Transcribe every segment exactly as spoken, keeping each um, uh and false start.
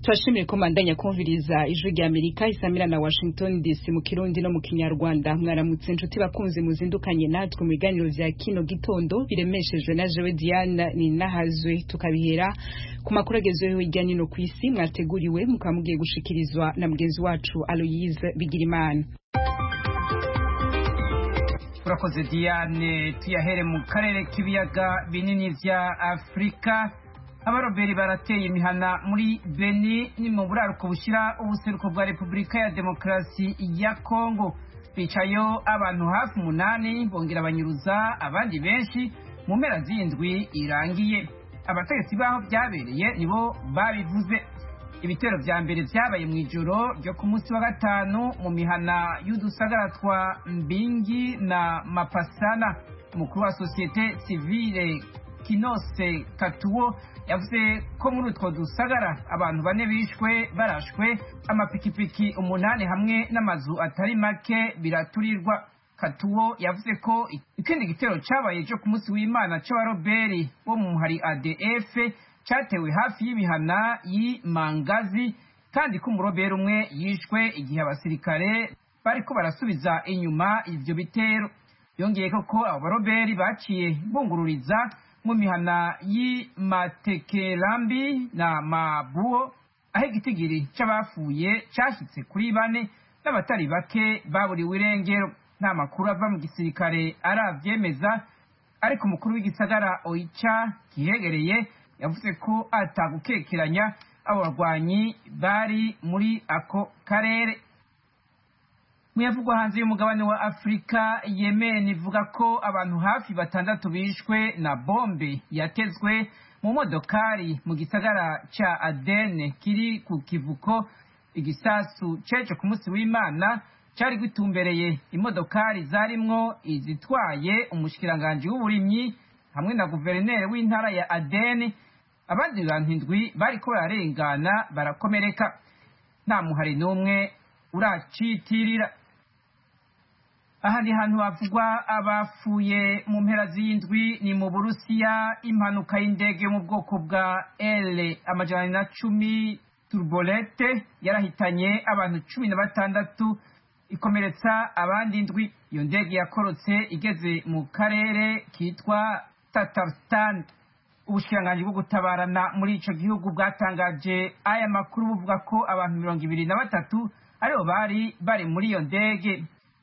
Twashimiye ko mandanya kumviriza ijwi rya Amerika isamira na Washington D C mu Kirundi no mu Kinyarwanda. Mwaramutse inshuti bakunze muzindukanye natwe mu biganiro vya kino gitondo biremeshejwe na Jewe Diana ni nahazwe, tukabihera ku makuru agezweho hirya no hino kw'isi mwateguriwe mukamugiye gushikirizwa na mugenzi wacu Aloise Bigirimana. Urakoze Diane, tuyahere mu karere k'ibiyaga binini vya Afrika. Abaroberi barateye imihana muri Beni ni mu buraruko bushira ubuseruko bwa Republika ya Demokrasi ya Kongo. Bicayo abantu hafi umunani bongera abanyuruza abandi benshi mu mpera z'indwi irangiye. Abategetsi baho byabereye nibo babivuze. Ibitero vya mbere vyabaye mu ijoro ryo ku munsi wa gatanu mu mihana y'udusagara twa Mbingi na Mapasana. Umukuru wa societe civile Kinose Katuo yavuze ko muri utwo dusagara abantu bane bishwe barashwe, amapikipiki umunani hamwe n'amazu atari make biraturirwa. Katuo yavuze ko ikindi gitero cabaye cyo ku munsi w'Imana c'abaroberi bo mu hari A D F cyatewe hafi y'imihana y'Imangazi, kandi ko umuroberi umwe yishwe igihe abasirikare bariko barasubiza inyuma ivyo bitero. Yongeye ko abo baroberi baciye bungururiza mu mihana y'Imatekelambi na Mabuo, aho igitigiri c'abafuye cyashitse kuri bane n'abatari bake baburiwe irengero. Nta makuru ava mu gisirikare aravyemeza, ariko umukuru w'igisagara Oicha kihegereye yavuze ko atagukekeranya abo barwanyi bari muri ako karere. Muyavugwa hanze y'umugabane wa Afrika, Yemen ivuga ko abantu hafi batandatu bishwe na bombe yatezwe mu modokari mu gisagara ca Aden kiri ku kivuko. Igisasu ceje ku munsi w'Imana cari gitumbereye imodokari zarimwo izitwaye umushikiranganje w'uburimyi hamwe na guverineri w'intara ya Aden. Abandi bantu indwi bariko bararengana barakomereka, nta muhari n'umwe uracitirira. Ahandi hantu havugwa abafuye mu mpera z'indwi ni mu Burusiya. Impanuka y'indege yo mu bwoko bwa L amajana na cumi turbolete yarahitanye abantu cumi na batandatu ikomeretsa abandi indwi. Iyo ndege yakorotse igeze mu karere kitwa Tatarstan. Ubushikiranganji bwo gutabarana muri ico gihugu bwatangaje aya makuru buvuga ko abantu mirongo ibiri na batatu aribo bari bari muri iyo ndege.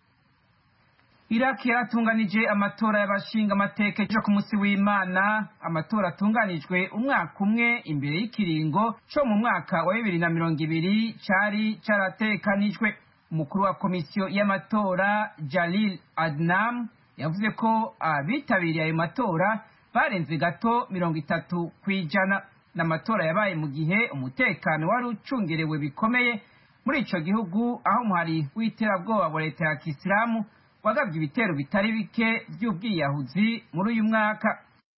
Iraki yaratunganije amatora y'abashinga amateka ejo ku munsi w'Imana. Amatora atunganijwe umwaka umwe imbere y'ikiringo co mu mwaka wa bibiri na mirongo ibiri cari caratekanijwe. Umukuru wa komisiyo y'amatora Jalil Adnam yavuze ko abitabiriye ayo matora barenze gato mirongo itatu kw'ijana. N'amatora yabaye mu gihe umutekano wari ucungerewe bikomeye muri ico gihugu, aho umuhari w'iterabwoba wa leta ya Kisilamu wagabye ibitero bitari bike by'ubwiyahuzi muri uyu mwaka.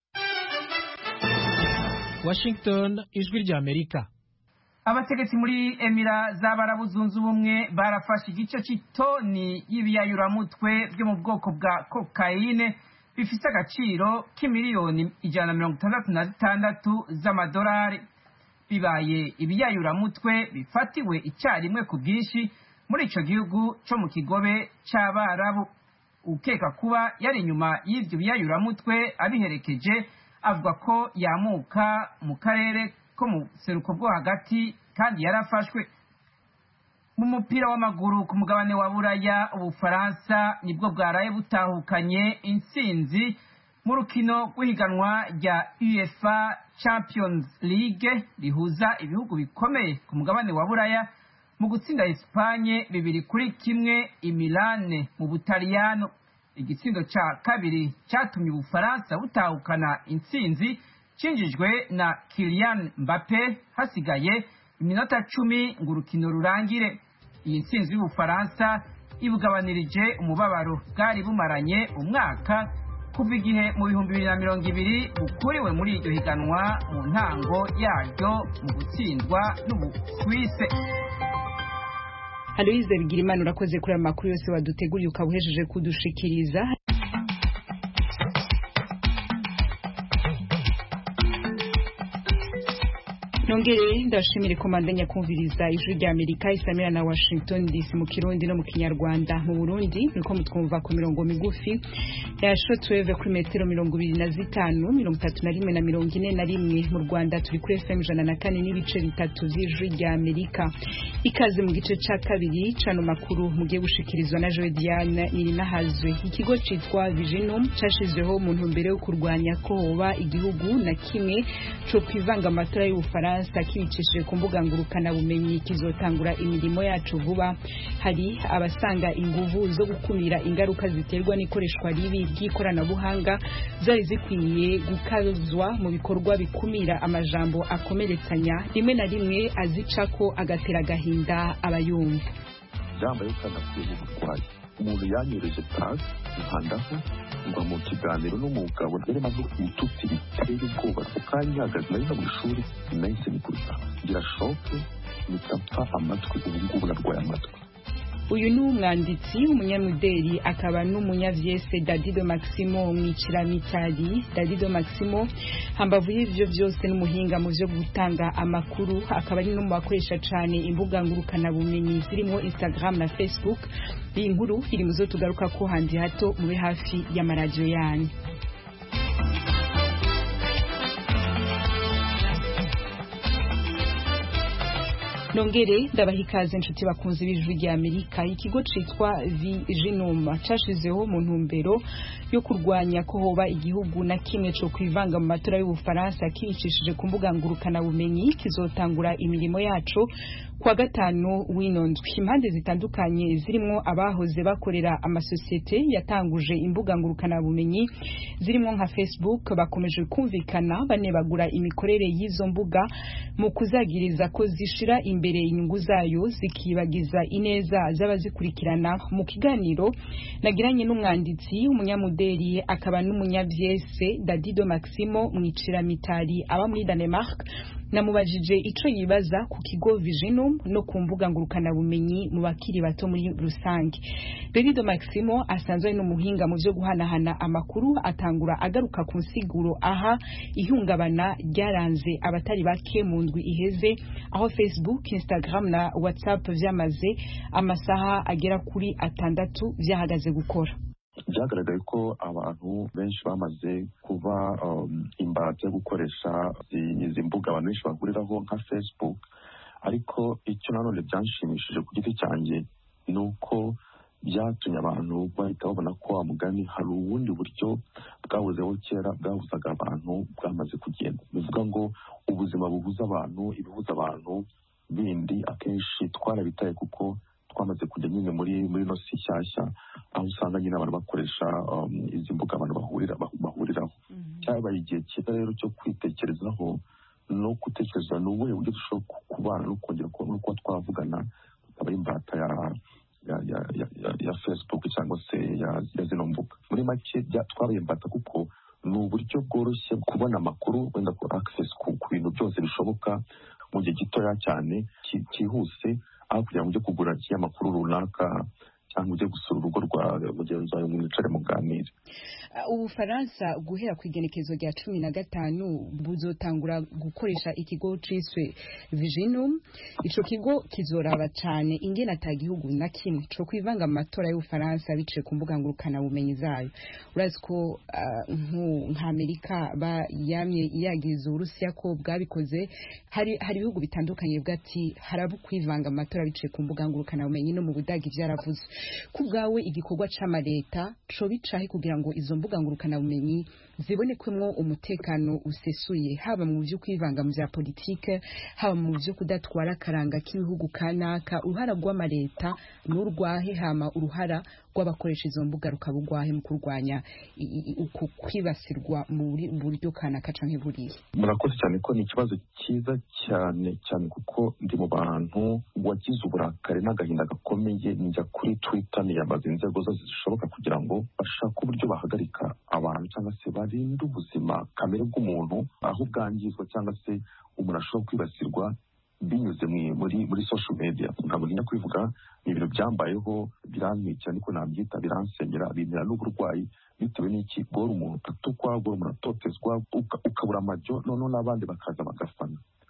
Washington, ijwi rya Amerika. Abategetsi muri Emira z'Abarabu zunze ubumwe barafashe igice c'itoni y'ibiyayuramutwe byo mu bwoko bwa kokayine bifite agaciro k'imiliyoni ijana na mirongo itandatu na zitandatu z'amadolari. Bibaye ibiyayuramutwe bifatiwe icyarimwe ku bwinshi muri ico gihugu co mu kigobe c'Abarabu. Ukeka kuba yari inyuma y'ivyo biyayuramutwe abiherekeje avuga ko yamuka mu karere ko mu seruko bwo hagati kandi yarafashwe. Mu mupira w'amaguru ku mugabane wa Buraya, Ubufaransa nibwo bwaraye butahukanye intsinzi mu rukino rw'ihiganwa rya UEFA Champions League rihuza ibihugu bikomeye ku mugabane wa Buraya mu gutsinda Espagne bibiri kuri kimwe i Milan mu Butaliyano. Igitsindo ca kabiri catumye Ubufaransa butahukana intsinzi cinjijwe na Kylian Mbappe hasigaye iminota cumi ngo urukino rurangire. Iyi ntsinzi y'Ubufaransa ibugabanirije umubabaro bwari bumaranye umwaka kuva igihe mu bihumbi bibiri na mirongo ibiri bukuriwe muri iryo higanwa mu ntango yaryo mu gutsindwa n'Ubusuwise. Aloise Bigirimana, urakoze kuri amakuru yose waduteguriye ukabuhejeje kudushikiriza. nongere ndashimire komandanya kumviriza ijwi rya Amerika isamira na Washington D C mu Kirundi no mu Kinyarwanda. Mu Burundi niko mutwumva ku mirongo migufi ya shortwave kuri metero mirongo ibiri na zitanu mirongo itatu na rimwe na mirongo ine na rimwe. Mu Rwanda turi kuri F M ijana na kane n'ibice bitatu vy'ijwi rya Amerika. Ikaze mu gice ca kabiri cano makuru mugiye gushikirizwa na Joe Diane Nirinahazwe. Ikigo citwa Viginum cashizweho mu ntumbero yo kurwanya ko hoba igihugu na kimwe co kwivanga amatora y'Ubufaransa kibicishije ku mbuga ngurukana bumenyi kizotangura imirimo yacu vuba. Hari abasanga inguvu zo gukumira ingaruka ziterwa n'ikoreshwa ribi ry'ikoranabuhanga zari zikwiye gukazwa mu bikorwa bikumira amajambo akomeretsanya rimwe na rimwe azicako agatera gahinda abayumva. Jambo yukana kwibukwaye umuntu yanyereje tag nkandaho ngo mu kiganiro n'umugabo rero maze ututsi biteye ubwoba tukanyagaza nari mu ishuri nahise nikuruta ngira shoke nitapfa amatwi ubungubu narwaye amatwi. Uyu ni umwanditsi umunyamudeli akaba n'umunyavyese Dadido Maximo Mwiciramitari. Dadido Maximo hambavu y'ivyo vyose n'umuhinga mu vyo gutanga amakuru, akaba ari no mu bakoresha cane imbuga ngurukana bumenyi zirimo Instagram na Facebook. Iyi nkuru iri muzo tugaruka ko handi hato mube hafi y'amaradio yanyu. Nongere ndabahikaze inshuti bakunze bijwi rya Amerika. Ikigo citwa Viginum cashizeho mu ntumbero yo kurwanya ko hoba igihugu na kimwe co kwivanga mu matora y'Ubufaransa kibicishije ku mbuga ngurukana bumenyi kizotangura imirimo yacu kwa gatanu w'inondwi. Impande zitandukanye zirimo abahoze bakorera amasosiyete yatanguje imbuga ngurukana bumenyi zirimo nka Facebook bakomeje kumvikana banebagura imikorere y'izo mbuga mu kuzagiriza ko zishira imbere inyungu zayo zikibagiza ineza z'abazikurikirana. Mu kiganiro nagiranye n'umwanditsi umunyamudeli akaba n'umunyavyese Dadido Maximo Mwiciramitari aba muri Denmark, namubajije ico yibaza ku kigo Viginum no ku mbuga ngurukana bumenyi mu bakiri bato muri rusange. Dadido Maximo asanzwe n'umuhinga mu vyo guhanahana amakuru, atangura agaruka ku nsiguro aha ihungabana ryaranze abatari bake mu ndwi iheze aho Facebook, Instagram na WhatsApp vyamaze amasaha agera kuri atandatu vyahagaze gukora. Byagaragaye ko abantu benshi bamaze kuba um, imbata yo gukoresha izi mbuga abantu benshi bahuriraho nka Facebook, ariko icyo nanone byanshimishije ku giti cyanjye ni uko byatumye abantu bahita babona ko amugani hari ubundi buryo bwahozeho kera bwahuzaga abantu bwamaze kugenda. Bivuga ngo ubuzima buhuza abantu, ibihuza abantu bindi akenshi twarabitaye kuko twamaze kujya nyine muri muri no si shyashya aho usanga nyine abantu bakoresha um, izi mbuga abantu bahurira bahuriraho. Mm-hmm. Cyabaye igihe cyiza rero cyo kwitekerezaho no gutekereza n'ubuhe buryo dushobora kubana no kongera kubona uko twavugana tukaba imbata ya ya ya ya, ya, ya Facebook cyangwa se ya, ya zino mbuga. Muri make twabaye imbata kuko ni uburyo bworoshye kubona amakuru wenda ko access ku bintu byose bishoboka mu gihe gitoya cyane cyihuse, aho kugira ngo ujye kugura ikinyamakuru runaka cyangwa ujye gusura urugo rwa mugenzi wawe mwicare muganire. Ubufaransa guhera ku igenekezo rya cumi na gatanu buzotangura gukoresha ikigo ciswe Viginum. Ico kigo kizoraba cane ingene atagihugu na kimwe co kwivanga amatora y'Ubufaransa biciye ku mbuga ngurukana bumenyi zayo. Urazi ko uh, nka Amerika ba yamye yagize Urusiya ko bwabikoze. Hari hari ibihugu bitandukanye bwati harabu kwivanga amatora biciye ku mbuga ngurukana bumenyi no mu Budagi vyaravuze. Kubgawe igikorwa c'ama leta co bicahe kugira ngo izo mbuga ngurukana bumenyi zibonekwemo umutekano usesuye, haba mu byo kwivanga mu bya politike, haba mu byo kudatwara karanga k'ibihugu kanaka. Uruhara rw'ama leta n'urwahe hama uruhara rw'abakoresha izo mbuga rukabugwahe mu kurwanya uko kwibasirwa mu buryo kanaka canke buriye. Murakoze cyane ko ni ikibazo cyiza cyane cyane kuko ndi mu bantu wagize uburakare n'agahinda gakomeye njya kuri Twitter niyambaza inzego zose zishoboka kugira ngo bashaka uburyo bahagarika abantu cyangwa se barinda ubuzima kamere bw'umuntu aho bwangizwa cyangwa se umuntu ashobora kwibasirwa binyuze muri muri social media. Ntabwo ntinya kwivuga ni ibintu byambayeho birantwikira niko nabyita, biransengera bintera n'uburwayi bitewe n'iki gora umuntu atukwa gora umuntu atotezwa ukabura amajyo noneho n'abandi bakaza bagafana.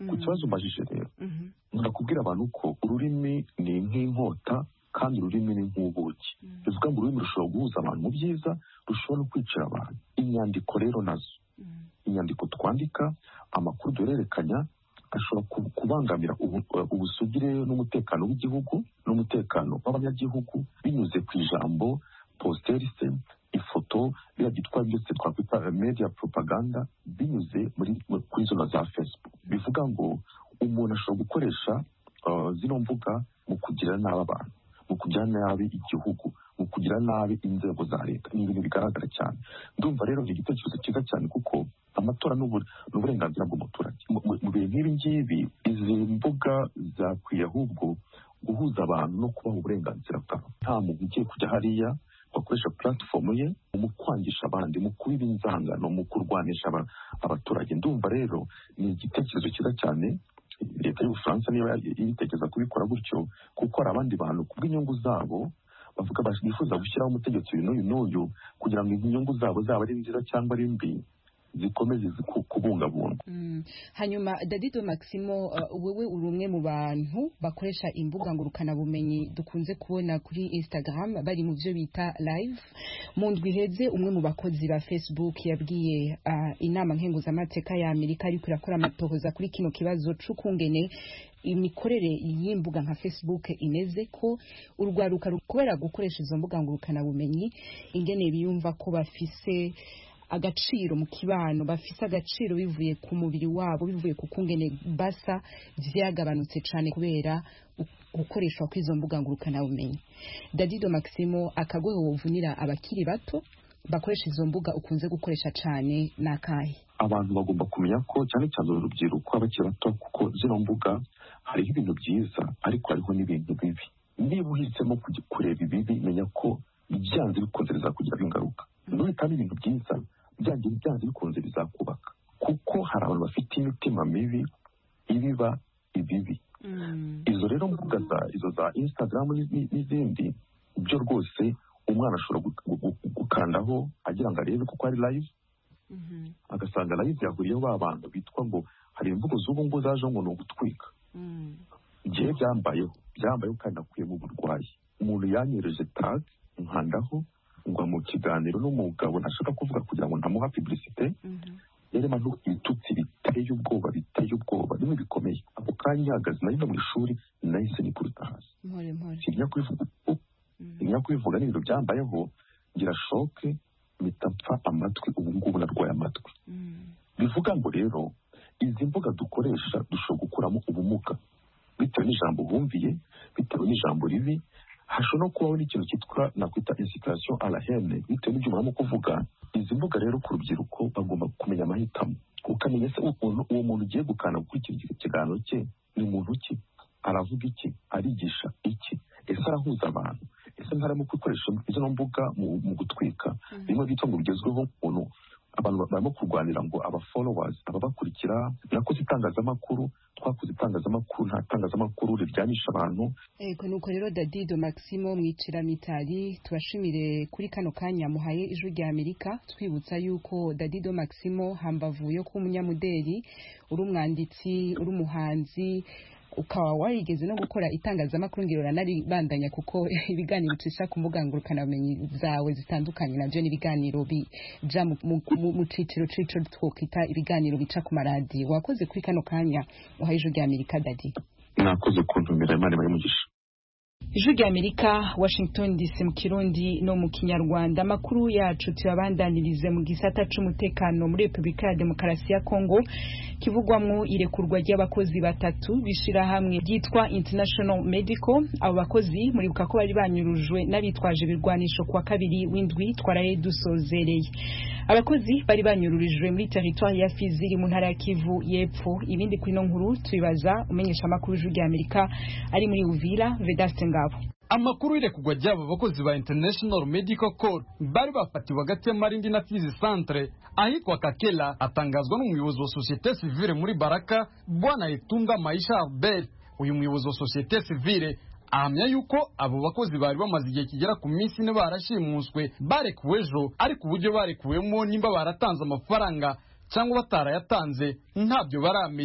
ku kibazo mbajije rero ndakubwira abantu ko ururimi ni nk'inkota kandi ururimi ni nk'ubuki bivuga ngo ururimi rushobora guhuza abantu mu byiza rushobora no kwicira abantu. Inyandiko rero nazo inyandiko twandika amakuru duhererekanya ashobora kubangamira ubusugire n'umutekano w'igihugu n'umutekano w'abanyagihugu binyuze ku ijambo posteriste ifoto bya byitwa byose twakwita media propaganda binyuze muri kuri zona za Facebook. Bivuga ngo umuntu ashobora gukoresha uh, zino mbuga mu kugira nabi abantu, mu kugira nabi igihugu, mu kugira nabi inzego za leta. Ni ibintu bigaragara cyane. Ndumva rero ni igitekerezo cyiza cyane kuko amatora n'uburenganzira bw'umuturage. Mu bihe nk'ibi ngibi izi mbuga zakwiye ahubwo guhuza abantu no kubaha uburenganzira bwabo. Nta muntu ugiye kujya hariya bakoresha platform ye mu kwangisha abandi, mu kubiba inzangano, mu kurwanisha abaturage. Ndumva rero ni igitekerezo cyiza cyane leta y'Ubufaransa niba ibitekereza kubikora gutyo, kuko hari abandi bantu kubw'inyungu zabo bavuga bifuza gushyiraho umutegetsi uyu n'uyu n'uyu kugira ngo inyungu zabo zaba ari nziza cyangwa ari mbi zikomeze kubungabungwa. Mm. Hanyuma Dadido Maximo, uh, wewe uri umwe mu bantu bakoresha imbuga ngurukana bumenyi dukunze kubona kuri Instagram bari mu byo bita live. Mu ndwi iheze umwe mu bakozi ba Facebook yabwiye uh, inama nkenguzamateka ya Amerika ariko irakora amatohoza kuri kino kibazo c'ukungene imikorere y'imbuga nka Facebook imeze, ko urwaruka rukorera gukoresha izo mbuga ngurukana bumenyi ingene biyumva ko bafise agaciro mu kibano, bafise agaciro bivuye ku mubiri wabo, bivuye ku kungene basa, vyagabanutse cyane kubera gukoreshwa kw'izo mbuga ngurukana bumenyi. Dadido Maximo, akagohe wovunira abakiri bato bakoresha izo mbuga ukunze gukoresha cyane nakahe? Abantu bagomba kumenya ko cyane cyane urubyiruko abakiri bato, kuko zino mbuga hariho ibintu byiza ariko hariho n'ibintu bibi. Niba uhisemo kureba ibibi, menya ko byanze bikunze bizakugira ingaruka. None kandi ibintu byiza byanze byanze bikunze bizakubaka, kuko hari abantu bafite imitima mibi ibiba ibibi. Mm. Izo rero mbuga za izo za Instagram n'izindi byo rwose umwana ashobora gukandaho agira ngo arebe kuko ari live. Mhm. Agasanga live yahuriyeho ba bantu bitwa ngo hari imvugo z'ubu ngo zaje ngo no gutwika. Mhm. Gihe byambayeho byambayeho kandi nakuye mu burwayi. Umuntu yanyereje tag nkandaho ngo mu kiganiro n'umugabo nashaka kuvuga kugira ngo ntamuha publicité. Mhm. Yari mantu itutsi biteye ubwoba biteye ubwoba nimwe bikomeye. Ako kanya hagaze nari no mu ishuri nahise nikuruta hasi. Mpore mpore. Sinya kwivuga. Sinya kwivuga n'ibintu byambayeho ngira shoke mitapfa amatwi, ubu ngubu narwaye amatwi. Mm. Bivuga ngo rero izi mbuga dukoresha dushobora gukuramo ubumuga bitewe n'ijambo bumviye, bitewe n'ijambo ribi. Hashobora kubaho n'ikintu cyitwa nakwita incitation à la haine bitewe n'ibyo muramo kuvuga. Izi mbuga rero ku rubyiruko bagomba kumenya amahitamo, ukamenya se umuntu uwo muntu ugiye gukana gukurikira ikiganiro cye ni muntu ki, aravuga iki, arigisha iki, ese arahuza abantu, ese ntarimo gukoresha izo mbuga mu, mu gutwika. Mm. Bimwe bitwa ngo bigezweho umuntu abantu barimo kurwanira ngo aba followers ababakurikira. Nakoze itangazamakuru, twakoze itangazamakuru, nta tangazamakuru riryanisha abantu. Ego nuko rero Dadido Maximo mwicira mitari, tubashimire kuri kano kanya muhaye ijwi rya Amerika, twibutsa yuko Dadido Maximo hambavu yo ku munyamudeli, uri umwanditsi, uri umuhanzi, ukaba warigeze no gukora itangazamakuru ngirora nari bandanya kuko ibiganiro cisha ku mbuga ngurukana bumenyi zawe zitandukanye navyo ni ibiganiro bija mu ciciro cico twokita ibiganiro bica ku maradi. Wakoze kuri kano kanya uhaye ijwi rya Amerika Dadi. Nakoze kuntumira Imana bari mugisha. Ijwi rya Amerika, Washington D C mu Kirundi no mu Kinyarwanda. Makuru yacu tuyabandanirize mu gisata c'umutekano muri Republika ya Demokarasi ya Kongo kivugwamwo irekurwa ry'abakozi batatu bishira hamwe byitwa International Medical. Abo bakozi muri buka ko bari banyurujwe n'abitwaje birwanisho kwa kabiri w'indwi twaraye dusozereye. Abakozi bari banyururijwe muri territoire ya Fizi mu ntara ya Kivu y'Epfo. Ibindi kuri no nkuru tubibaza umenyesha makuru y'Ijwi rya Amerika ari muri Uvira Vedaste Ngabo. Amakuru ile kugwa ry'aba bakozi ba International Medical Corps bari bafatiwe hagati ya Marindi na Fizi Centre ahitwa Kakela atangazwa n'umuyobozi wa Societe Civile muri Baraka Bwana Etunga Maisha Albert. Uyu muyobozi wa Societe Civile ahamya yuko abo bakozi bari bamaze igihe kigera ku minsi ne barashimuswe barekuwe ejo, ariko uburyo barekuwemo nimba baratanze amafaranga cyangwa batarayatanze ntabyo baramenya.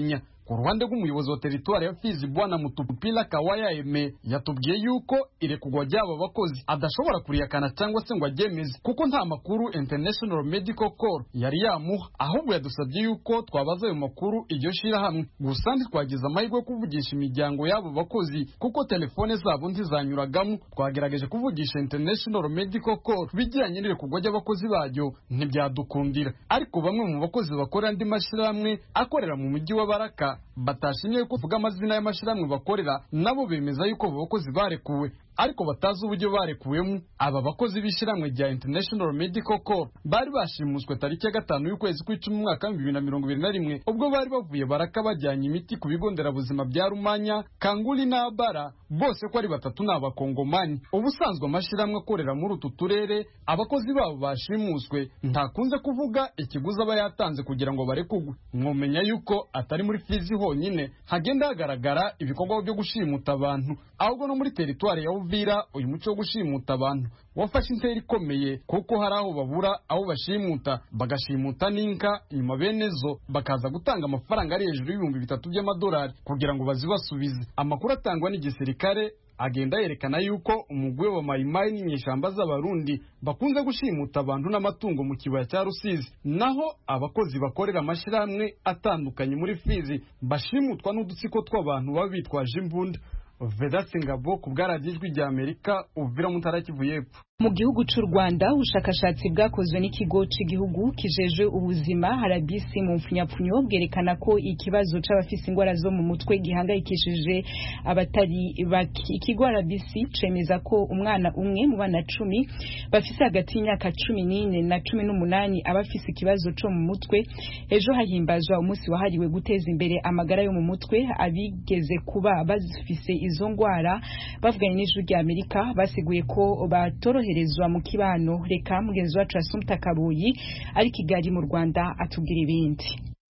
ku ruhande rw'umuyobozi wa teritwari ya Fizi Bwana Mutupila Kawaya Eme yatubwiye yuko irekugwa ry'aba bakozi adashobora kuriyakana cyangwa se ngo aryemeze kuko nta makuru International Medical Corps yari yamuha, ahubwo yadusabye yuko twabaza ayo makuru iryo shirahamwe. Gusa ntitwagize amahirwe yo kuvugisha imiryango y'abo bakozi kuko telefone zabo ntizanyuragamo. Twagerageje kuvugisha International Medical Corps bijyanye n'irekugwa ry'abakozi baryo ntibyadukundira, ariko bamwe mu bakozi bakora andi mashirahamwe akorera mu mujyi wa Baraka batashimye kuvuga amazina y'amashirahamwe bakorera, nabo bemeza yuko abo bakozi barekuwe ariko batazi uburyo barekuwemo. Aba bakozi b'ishiramwe rya International Medical Corps bari bashimuswe tariki ya gatanu y'ukwezi kw'icumi mu mwaka wa bibiri na mirongo ibiri na rimwe ubwo bari bavuye Baraka bajyanye imiti ku bigo nderabuzima bya Rumanya, Kanguli na Bara, bose ko ari batatu n'abakongomani. Ubusanzwe amashiramwe akorera muri utu turere abakozi babo bashimuswe ntakunze kuvuga ikiguzi aba yatanze kugira ngo barekugwe. Mwomenya yuko atari muri Fizi honyine hagenda hagaragara ibikorwa byo gushimuta abantu, ahubwo no muri teritwari ya Uvira uyu muco wo gushimuta abantu wafashe intera ikomeye kuko hari aho babura aho bashimuta bagashimuta n'inka, nyuma benezo bakaza gutanga amafaranga ari hejuru y'ibihumbi bitatu by'amadolari kugira ngo bazibasubize. Amakuru atangwa n'igisirikare agenda yerekana yuko umugwi wa Mayimayi n'inyeshamba z'abarundi bakunze gushimuta abantu n'amatungo mu kibaya cya Rusizi, naho abakozi bakorera amashirahamwe atandukanye muri Fizi bashimutwa n'udutsiko tw'abantu baba bitwaje imbunda. Vedaste Ngabo ku bwaragijwe rya Amerika, Uvira mu ntara Kivu y'Epfo. Mu gihugu cy'u Rwanda ubushakashatsi bwakozwe n'ikigo cy'igihugu kijeje ubuzima R B C mu mfunyapfunyo bwerekana ko ikibazo c'abafise ingwara zo mu mutwe gihangayikishije abatari baki. Ikigo R B C cemeza ko umwana umwe mu bana cumi bafise hagati y'imyaka cumi n'ine na cumi n'umunani abafise ikibazo co mu mutwe. Ejo hahimbazwa umunsi wahariwe guteza imbere amagara yo mu mutwe. Abigeze kuba bazifise izo ngwara bavuganye n'ijwi rya Amerika basiguye ko batorohe mu kibano. Reka mugenzi wacu Asumta Kabuyi ari Kigali mu Rwanda atubwira ibindi.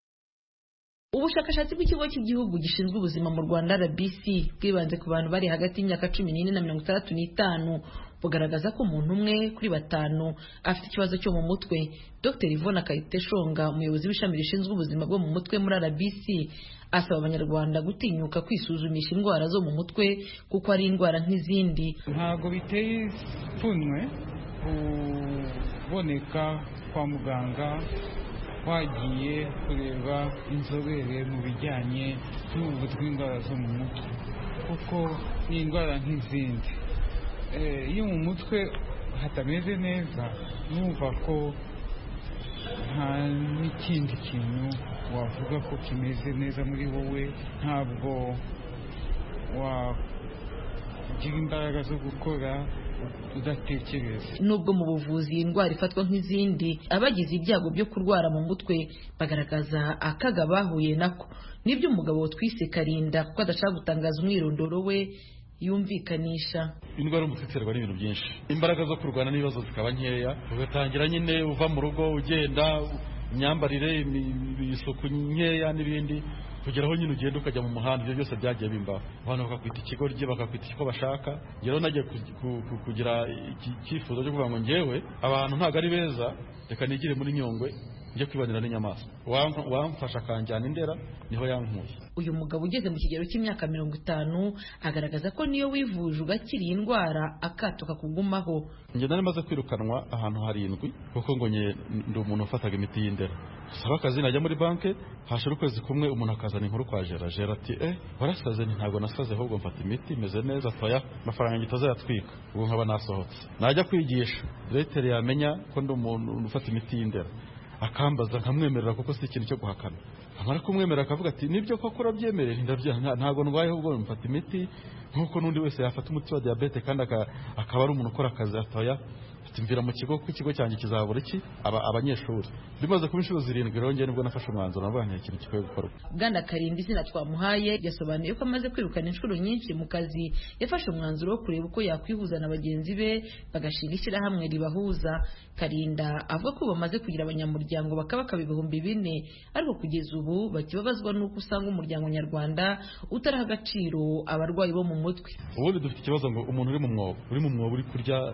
Ubushakashatsi bw'ikigo cy'igihugu gishinzwe ubuzima mu Rwanda R B C bwibanze ku bantu bari hagati y'imyaka cumi n'ine na mirongo itandatu n'itanu bugaragaza ko umuntu umwe kuri batanu afite ikibazo cyo mu mutwe. Dr Yvonne Kayiteshonga, umuyobozi w'ishami rishinzwe ubuzima bwo mu mutwe muri R B C, asaba abanyarwanda gutinyuka kwisuzumisha indwara zo mu mutwe kuko ari indwara nk'izindi. Ntago biteye ipfunwe kuboneka kwa muganga wagiye kureba inzobere mu bijyanye n'ubuvuzi bw'indwara zo mu mutwe kuko ni indwara nk'izindi. Iyo mu mutwe hatameze neza numva ko nta n'ikindi kintu wavuga ko kimeze neza muri wowe, ntabwo wagira imbaraga zo gukora udatekereza. Nubwo mu buvuzi iyi ndwara ifatwa nk'izindi, abagize ibyago byo kurwara mu mutwe bagaragaza akaga bahuye nako. Nibyo umugabo twise Karinda kuko adashaka gutangaza umwirondoro we yumvikanisha. Indwara y'umutwe iterwa n'ibintu byinshi, imbaraga zo kurwana n'ibibazo zikaba nkeya, ugatangira nyine uva mu rugo ugenda, imyambarire, isuku nkeya n'ibindi, kugeraho nyine ugenda ukajya mu muhanda. Ibyo byose byagiye bimbaho, abantu bakakwita ikigoryi, bakakwita icyo bashaka. Ngero nagiye kugira icyifuzo cyo kuvuga ngo ngewe abantu ntabwo ari beza, reka nigire muri Nyungwe njye kwibanira n'inyamaswa, wamfasha akanjyana Indera, niho yankuye. Uyu mugabo ugeze mu kigero cy'imyaka mirongo itanu agaragaza ko niyo wivuje ugakiriye indwara akatuka kugumaho. Njye nari maze kwirukanwa ahantu harindwi kuko ngo nye ndi umuntu ufataga imiti y'Indera. Saba akazi najya muri banke, hashira ukwezi kumwe umuntu akazana inkuru kwa Jera. Jera ati eh warasaze? Nti ntabwo nasaze, ahubwo mfata imiti meze neza, toya amafaranga ngitoza yatwika. Ubwo nkaba nasohotse najya kwigisha, Directeur yamenya ko ndi umuntu ufata imiti y'Indera akambaza nkamwemerera kuko si ikintu cyo guhakana. Amara kumwemerera akavuga ati nibyo koko urabyemerera? Ndabyaha, ntago ndwaye, ahubwo mfata imiti nkuko nundi wese yafata umuti wa diabete kandi akaba ari umuntu ukora akazi. Atoya mvira mu kigo ku kigo cyanjye kizabura iki abanyeshuri. Bimaze kuba inshuro zirindwi rero njye nibwo nafashe umwanzuro nabanye ikintu kikwiye gukorwa. Bwana Karinda izina twamuhaye yasobanuye ko amaze kwirukana inshuro nyinshi mu kazi yafashe umwanzuro wo kureba uko yakwihuza na bagenzi be bagashinga ishyirahamwe ribahuza. Karinda avuga ko bamaze kugira abanyamuryango bakaba ibihumbi bine, ariko kugeza ubu bakibabazwa n'uko usanga umuryango nyarwanda utaraha agaciro abarwayi bo mu mutwe. Ubundi dufite ikibazo ngo umuntu uri mu mwobo uri mu mwobo uri kurya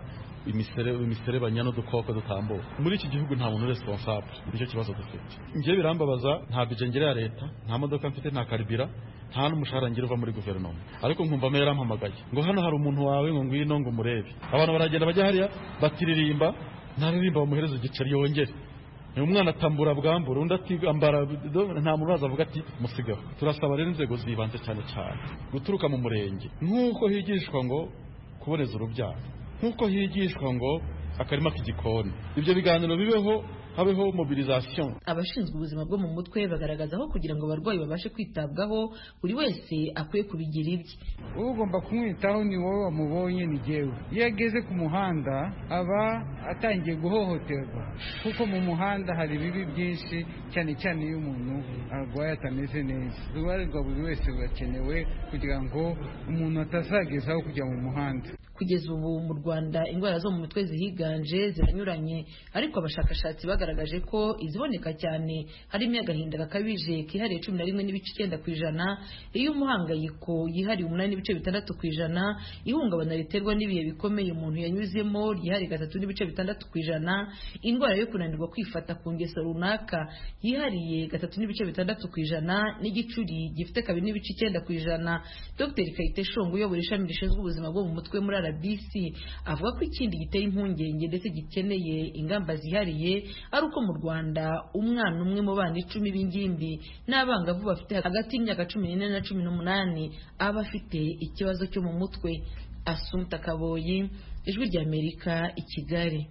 imisere imiserebanya n'udukoko dutambuka muri iki gihugu nta muntu responsable nicyo kibazo dufite ngiye birambabaza nta budget ngira ya leta nta modoka mfite nta karibira nta n'umushahara ngira uva muri guverinoma ariko nkumva mera yampamagaye ngo hano hari umuntu wawe ngo ngwino ngo murebe abantu baragenda bajya hariya batiririmba naririmba bamuhereza igiceri yongere umwana atambura bwambura undi atambara nta muntu azavuga ati musigaho turasaba rero inzego zibanze cyane cyane guturuka mu murenge nk'uko higishwa ngo kuboneza urubyaro nk'uko higishwa ngo akarima k'igikoni ibyo biganiro bibeho habeho mobilisation. Abashinzwe ubuzima bwo mu mutwe bagaragaza aho kugira ngo abarwayi babashe kwitabwaho buri wese akwiye kubigira ibye. Ugomba kumwitaho ni wowe wamubonye ni jewe. Iyo ageze ku muhanda aba atangiye guhohoterwa kuko mu muhanda hari ibibi byinshi cyane cyane iyo umuntu arwaye atameze neza. Uruhare rwa buri wese rurakenewe kugira ngo umuntu atazagezaho kujya mu muhanda. Kugeza ubu mu Rwanda indwara zo mu mutwe zihiganje ziranyuranye, ariko abashakashatsi bagaragaje ko iziboneka cyane harimo agahinda gakabije kihariye cumi na rimwe n'ibice icyenda ku ijana, iyo umuhangayiko yihariye umunani n'ibice bitandatu ku ijana, ihungabana riterwa n'ibihe bikomeye umuntu yanyuzemo ryihariye gatatu n'ibice bitandatu ku ijana, indwara yo kunanirwa kwifata ku ngeso runaka yihariye gatatu n'ibice bitandatu ku ijana, n'igicuri gifite kabiri n'ibice icyenda ku ijana. Dr Kayite Shongo uyobora ishami rishinzwe ubuzima bwo mu mutwe muri R B C avuga ko ikindi giteye impungenge ndetse gikeneye ingamba zihariye ari uko mu Rwanda umwana umwe mu bana icumi b'ingimbi n'abangavu bafite hagati y'imyaka cumi n'ine na cumi n'umunani aba afite ikibazo cyo mu mutwe. Assumpta Kaboyi, Ijwi ry'Amerika, i Kigali.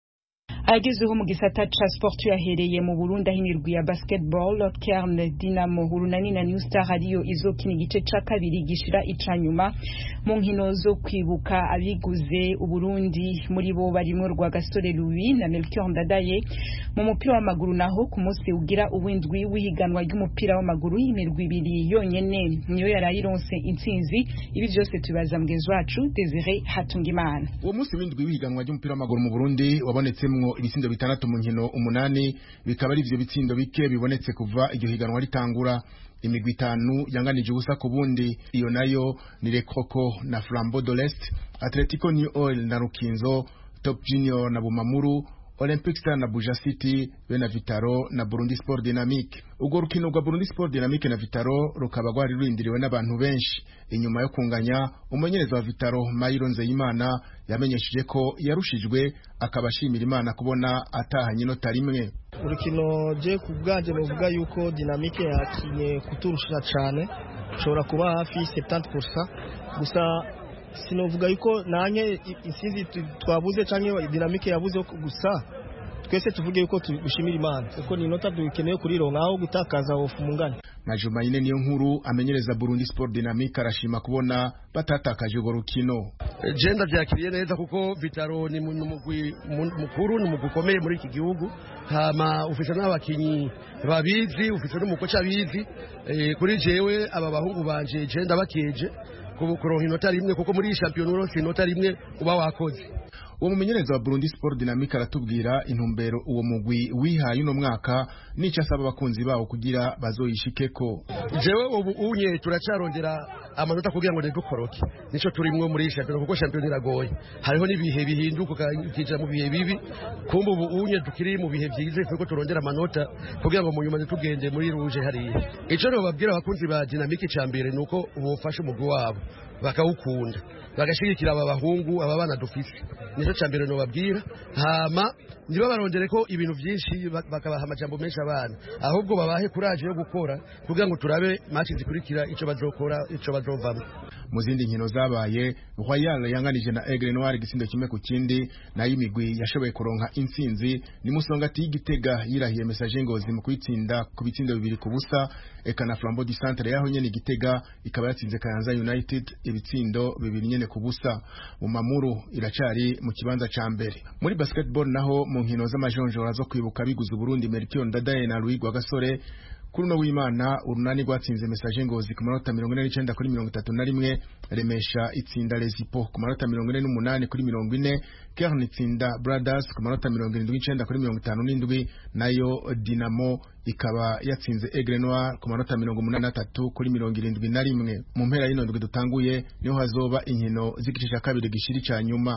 Agezeho mu gisata ca sport yahereye mu Burundi aho imirwi ya basketball Kerne, Dinamo, Urunani na New Star ariyo izokina igice ca kabiri gishira icanyuma mu nkino zo kwibuka abiguze Uburundi, muri bo barimo Rwagasore Louis na Melchior Ndadaye. Mu mupira w'amaguru naho ku munsi ugira uwindwi w'ihiganwa ry'umupira w'amaguru imirwi ibiri yonyene niyo yarayironse intsinzi. Ibi byose tubaza mugenzi wacu Desire Hatungimana. Uwo munsi w'indwi w'ihiganwa ry'umupira w'amaguru mu Burundi wabonetsemwo ibitsindo bitandatu mu nkino umunani, bikaba ari ivyo bitsindo bike bibonetse kuva iryo higanwa ritangura. Imigwi itanu yanganije ubusa ku bundi, iyo nayo ni Le Croco na Flambeau de l'Est, Atletico New Oil na Rukinzo, Top Junior na Bumamuru, Olympic Star na Buja City, Bena Vitaro na Burundi Sport Dynamique. Ugo rukino rwa Burundi Sport Dynamique na Vitaro rukaba rwari rurindiriwe n'abantu benshi. Inyuma yo kunganya, umumenyereza wa Vitaro Mayiro Nzeyimana yamenyesheje ko yarushijwe, akabashimira Imana kubona atahanye inota rimwe. Urukino je kubwanje bavuga yuko Dynamique yakinye kuturusha cyane, ushobora kuba hafi seventy percent, gusa sinovuga yuko nanye insinzi twabuze canke Dynamique yabuze gusa twese tuvuge yuko tushimira Imana kuko ni nota dukeneye kuri ronka aho gutakaza ofu munganya. Na Jumaine niyo nkuru amenyereza Burundi Sport Dynamique arashima kubona batatakaje ugo rukino. Jenda byakiriye neza kuko Vitaro ni mugwi mukuru ni mugukomeye muri iki gihugu, hama ufite n'abakinyi babizi, ufite n'umukoca abizi. E, kuri jewe aba bahungu banje jenda bakeje kuronka inota rimwe kuko muri champion uronse inota rimwe uba wakoze. Uwo mumenyereza wa Burundi Sport Dynamique aratubwira intumbero uwo mugwi wihaye uno mwaka n'icyo asaba abakunzi bawo kugira bazoyishikeko. Jewe ubu unye turacarondera amanota kugira ngo ndukoroke, nico turimwe muri champion kuko champion iragoye, hariho nibihe bihinduka kija mu bihe bibi, kumbe ubu unye dukiri mu bihe byize kuko turondera amanota kugira ngo mu nyuma tugende muri rouge hariya. Ico no babwira abakunzi ba Dynamique cyambere nuko ubufasha umugwi wabo bakawukunda, bagashigikira aba bahungu aba bana dufise, nico cyambere no babwira. Hama niba barondere ko ibintu byinshi bakabaha amajambo menshi abana, ahubwo babahe courage yo gukora kugira ngo turabe match zikurikira ico bazokora ico bazovamo. Mu zindi nkino zabaye, Royal yanganije na Aigle Noir igisindo kimwe ku kindi, nayo imigwi yashoboye kuronka intsinzi ni Musongati y'Igitega yirahiye Message Ngozi mu kwitsinda ku bitsindo bibiri ku busa, eka na Flambeau du Centre yaho nyene Igitega ikaba yatsinze Kayanza United ibitsindo bibiri nyene ku busa. Mu Mamuru iracari mu kibanza ca mbere. Muri basketball naho mu nkino z'amajonjora zo kwibuka biguze Burundi, Melchior Ndadaye na Louis Rwagasore kuri no w'Imana Urunani rwatsinze Message Ngozi ku manota mirongo ine n'icenda kuri mirongo itatu na rimwe, Remesha itsinda Lezipo ku manota mirongo ine n'umunani kuri mirongo ine, Kerne itsinda Brothers ku manota mirongo irindwi n'icenda kuri mirongo itanu n'indwi, nayo Dinamo ikaba yatsinze Aigle Noir ku manota mirongo umunani na tatu kuri mirongo irindwi na rimwe. Mu mpera y'ino ndwi dutanguye niho hazoba inkino z'igice cya kabiri gishiri ca nyuma.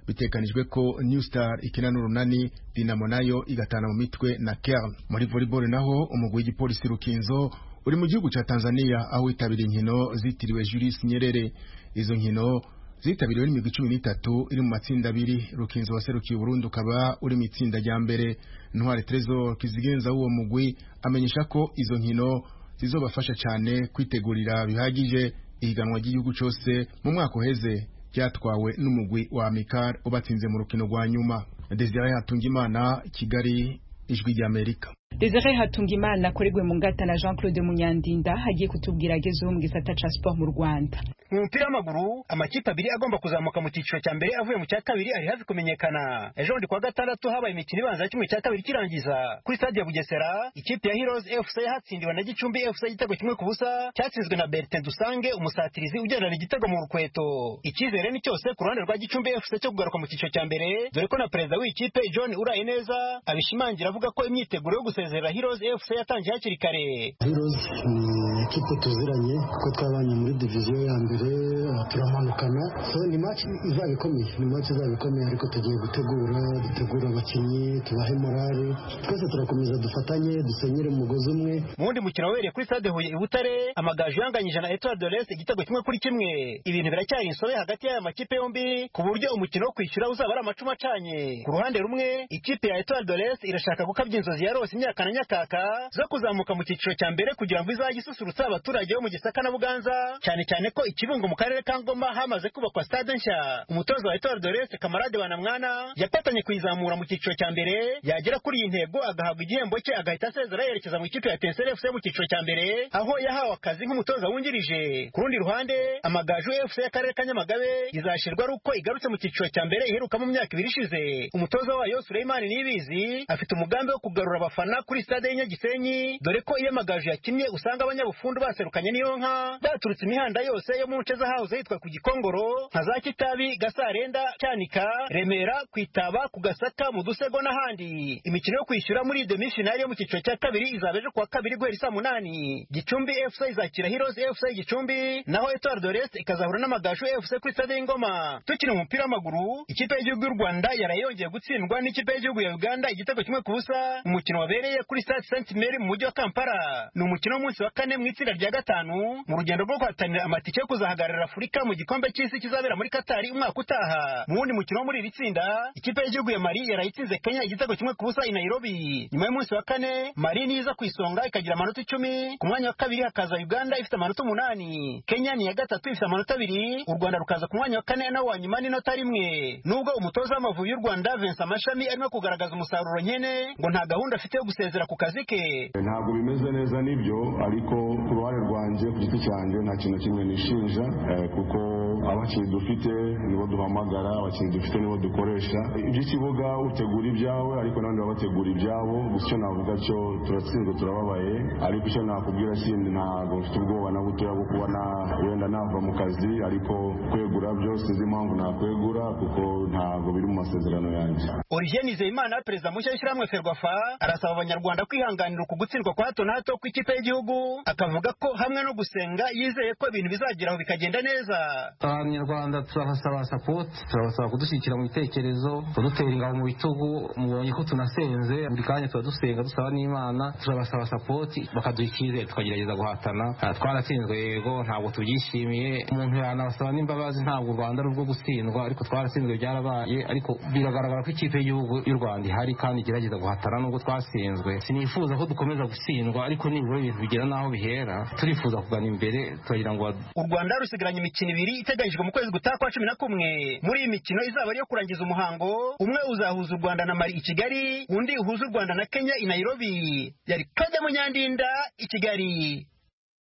bitekanijwe ko New Star ikina n'urunani, Dinamo nayo igatana mu mitwe na Kern. Muri volleyball naho umugwi w'igipolisi Rukinzo uri mu gihugu ca Tanzania aho witabiriye inkino zitiriwe Julius Nyerere. Izo nkino zitabiriwe n'imigwi cumi n'itatu iri mu matsinda abiri. Rukinzo waserukiye Burundi ukaba uri mu itsinda rya mbere. Ntware Trezor Kizigenza w'uwo mugwi amenyesha ko izo nkino zizobafasha cyane kwitegurira bihagije ihiganwa ry'igihugu cyose mu mwaka uheze ryatwawe n'umugwi wa Amikar ubatsinze mu rukino rwa nyuma. Desire Hatungimana, Kigali, Ijwi ry'Amerika. Desire Hatungimana akorerwe mu ngata na Jean Claude Munyandinda hagiye kutubwira agezeho mu gisata ca sport mu Rwanda. Mu mupira w'amaguru amakipe abiri agomba kuzamuka mu cyiciro cya mbere avuye mu cya kabiri ari hafi kumenyekana. Ejo ndi kwa gatandatu habaye imikino ibanza ya kimwe cya kabiri kirangiza kuri stade ya Bugesera. Ikipe ya Heroes F C yatsindiwe na Gicumbi F C igitego kimwe ku busa cyatsinzwe na Bertin Dusange umusatirizi ugendana igitego mu rukweto. Icyizere ni cyose ku ruhande rwa Gicumbi F C cyo kugaruka mu cyiciro cya mbere, dore ko na perezida w'ikipe John Uraye neza abishimangira avuga ko imyiteguro yo gusezerera Heroes F C yatangiye hakiri kare. Heroes ni ikipe tuziranye kuko twabanye muri division ya mbere turamanukana, so ni match izaba ikomeye, ni match izaba ikomeye ariko tugiye gutegura dutegura abakinnyi tubahe morale, twese turakomeza dufatanye dusenyere umugozi umwe. Mu wundi mukino wabereye kuri stade Huye i Butare amagaju yanganyije na Etoile de l'Est igitego kimwe kuri kimwe. Ibintu biracyari insobe hagati y'aya makipe yombi ku buryo umukino wo kwishyura uzaba ari amacuma acanye. Ku ruhande rumwe ikipe ya Etoile de l'Est irashaka gukabya inzozi ya Rose imyaka na nyakaka zo kuzamuka mu cyiciro cya mbere kugira ngo izajye isusurutsa abaturage bo mu Gisaka na Buganza, cyane cyane ko ikibungo mu karere ka Ngoma hamaze kubakwa stade nshya. Umutoza wa Etoile de l'Est Kamarade Banamwana yapatanye kuyizamura mu cyiciro cya mbere, yagera kuri iyi ntego agahabwa igihembo cye agahita asezera yerekeza mu ikipe ya Tenseri F C mu cyiciro cya mbere aho yahawe akazi nk'umutoza wungirije. Ku rundi ruhande amagaju F C y'akarere ka Nyamagabe izashirwa ari uko igarutse mu cyiciro cya mbere iheruka mu myaka ibiri ishize. Umutoza wayo Suleiman Nibizi afite umugambi wo kugarura abafana kuri stade y'Inyagisenyi, dore ko iyo amagaju yakinnye usanga abanyabufundu baserukanye n'iyo nka baturutse imihanda yose yo mu nce z'ahahoze hitwa ku Gikongoro nka za Kitabi, Gasarenda, Cyanika, Remera, Kwitaba, ku Gasaka, mu Dusego n'ahandi. Imikino yo kwishyura muri demi finale yo mu cyiciro cya kabiri izaba ejo kuwa kabiri guhera saa munani. Gicumbi F C izakira Heroes F C Gicumbi, naho Etoile de l'Est ikazahura n'amagaju F C kuri stade y'Ingoma. Tukina mu mupira w'amaguru ikipe y'igihugu y'u Rwanda yarayongeye gutsindwa n'ikipe y'igihugu ya Uganda igitego kimwe ku busa. Umukino wabereye kuri stade Saint Mary mu mujyi wa Kampala. Ni umukino w'umunsi wa kane mu itsinda rya gatanu mu rugendo rwo guhatanira amatike yo kuzahagararira Afurika mu gikombe cy'isi kizabera muri Katari umwaka utaha. Mu wundi mukino wo muri iri tsinda ikipe y'igihugu ya Mali yarayitsinze Kenya igitego kimwe ku busa i Nairobi. Nyuma y'umunsi wa kane Mali niza ku isonga ikagira amanota icumi, ku mwanya wa kabiri hakaza Uganda ifite amanota umunani, Kenya ni ya gatatu ifite amanota abiri, u Rwanda rukaza ku mwanya wa kane na wa nyuma n'inota rimwe. Nubwo umutoza w'Amavubi y'u Rwanda Vincent Mashami arimo kugaragaza umusaruro nkene ngo nta gahunda afite yo gusezera ku kazi ke. Ntabwo bimeze neza nibyo, ariko ku ruhare rwanjye ku giti cyanjye nta kintu kimwe nishinja kuko abakinnyi dufite nibo duhamagara, abakinnyi dufite nibo dukoresha. Iby'ikibuga utegura ibyawe ariko nabandi babategura ibyabo. Gusa icyo navuga cyo turatsinzwe turababaye, ariko icyo nakubwira kindi ntabwo mfite ubwoba na butoya bwo kuba wenda nava mu kazi, ariko kwegura byose nzi impamvu nakwegura kuko ntabwo biri mu masezerano yanjye. Olivier Nizeyimana perezida mushya w'ishyirahamwe Ferwafa arasaba abanyarwanda kwihanganira uku gutsindwa kwa hato na hato kw'ikipe y'igihugu, akavuga ko hamwe no gusenga yizeye ko ibintu bizageraho bikagenda neza. Abanyarwanda turabasaba support, turabasaba kudushyigikira mu bitekerezo, kudutera ingabo mu bitugu. Mubonye ko tunasenze buri kanya tuba dusenga dusaba n'Imana, turabasaba support bakaduha icyizere tukagerageza guhatana. Twaratsinzwe yego, ntabwo tubyishimiye, umuntu yanabasaba n'imbabazi, ntabwo u Rwanda ari urwo gutsindwa, ariko twaratsinzwe byarabaye, ariko biragaragara ko ikipe y'igihugu y'u Rwanda ihari kandi igerageza guhatana nubwo twatsinzwe. Sinifuza ko dukomeza gutsindwa, ariko nibura ibintu bigera naho bihera, turifuza kugana imbere turagira ngo u Rwanda rusigaranye imikino ibiri iteganyijwe mu kwezi gutaha kwa cumi na kumwe. Muri iyi mikino izaba ari yo kurangiza umuhango, umwe uzahuza u Rwanda na Mali i Kigali, undi uhuza u Rwanda na Kenya i Nairobi. Yari Kajya Munyandinda i Kigali.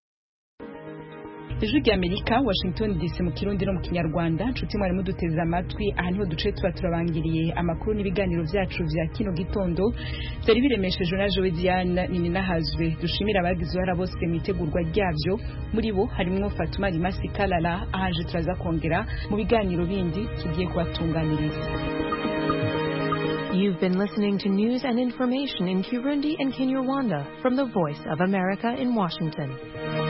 Ijwi ry'Amerika, Washington D C mu Kirundi no mu Kinyarwanda. Nshuti mwari muduteze amatwi, aha niho duce tuba turabangiriye amakuru n'ibiganiro byacu vya kino gitondo byari biremeshejwe na Joe Diane nini nahazwe. Dushimira abagize uruhara bose mu itegurwa ryavyo, muri bo harimwo Fatuma Rimasi Kalala. Ahanje turaza kongera mu biganiro bindi tugiye kubatunganiriza. You've been listening to news and information in Kirundi and Kinyarwanda from the Voice of America in Washington.